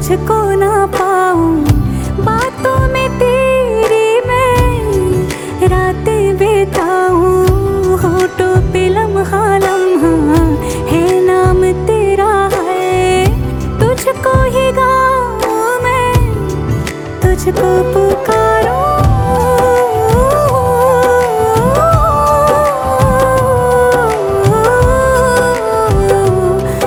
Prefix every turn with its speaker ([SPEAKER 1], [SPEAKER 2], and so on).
[SPEAKER 1] तुझको ना पाऊं। बातों में तेरी मैं रातें बिताऊं, होठों पे लम्हा लम्हा है नाम तेरा है। तुझको ही गाऊं मैं, तुझको